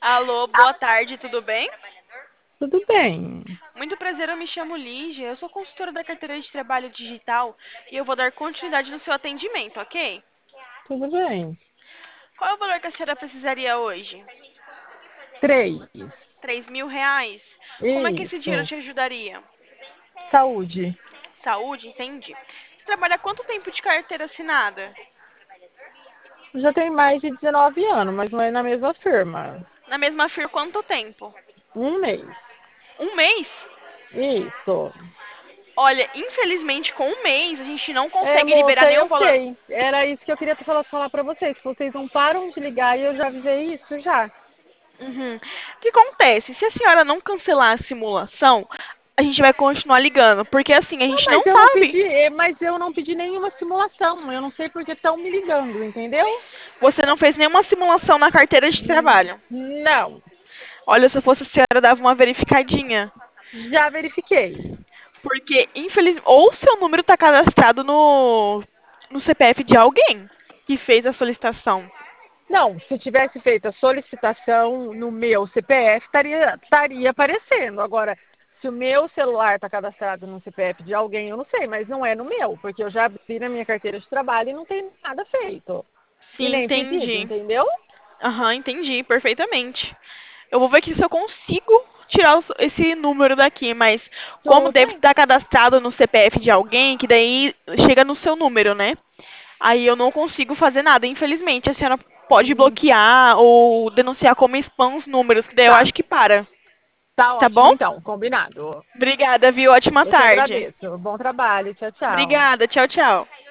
Alô, boa tarde, tudo bem? Tudo bem, Muito prazer, eu me chamo Lígia, eu sou consultora da carteira de trabalho digital e eu vou dar continuidade no seu atendimento, ok? tudo bem. Qual é o valor que a senhora precisaria hoje? 3. 3.000 reais. Como é que esse dinheiro Isso. te ajudaria? Saúde. Saúde, entendi. Você trabalha há quanto tempo de carteira assinada? Já tem mais de 19 anos, mas não é na mesma firma. Na mesma firma, quanto tempo? Um mês. Um mês? Isso. Olha, infelizmente, com um mês a gente não É, consegue liberar moça, nenhum eu valor. sei. Era isso que eu queria falar para vocês. Que vocês não param de ligar e eu já avisei isso já. Uhum. O que acontece? Se a senhora não cancelar a simulação, a gente vai continuar ligando, porque assim, a Não, gente não sabe. mas eu não pedi nenhuma simulação. Eu não sei por que estão me ligando, entendeu? Você não fez nenhuma simulação na carteira de trabalho. Não. Olha, se eu fosse a senhora, dava uma verificadinha. Já verifiquei. Porque, infelizmente, ou seu número está cadastrado no CPF de alguém que fez a solicitação. Não, se tivesse feito a solicitação no meu CPF, estaria aparecendo. Agora, se o meu celular está cadastrado no CPF de alguém, eu não sei, mas não é no meu, porque eu já abri na minha carteira de trabalho e não tem nada feito. E Sim, nem pedido, entendi. entendeu? Aham, entendi, perfeitamente. Eu vou ver aqui se eu consigo tirar esse número daqui, mas como Tudo deve bem. estar cadastrado no CPF de alguém, que daí chega no seu número, né? Aí eu não consigo fazer nada, infelizmente. A senhora pode Hum, bloquear ou denunciar como spam os números, que daí eu Tá, acho que para. tá Tá ótimo bom? então, combinado. Obrigada, viu? Ótima Eu que tarde. agradeço. Bom trabalho, tchau, tchau. Obrigada, tchau, tchau.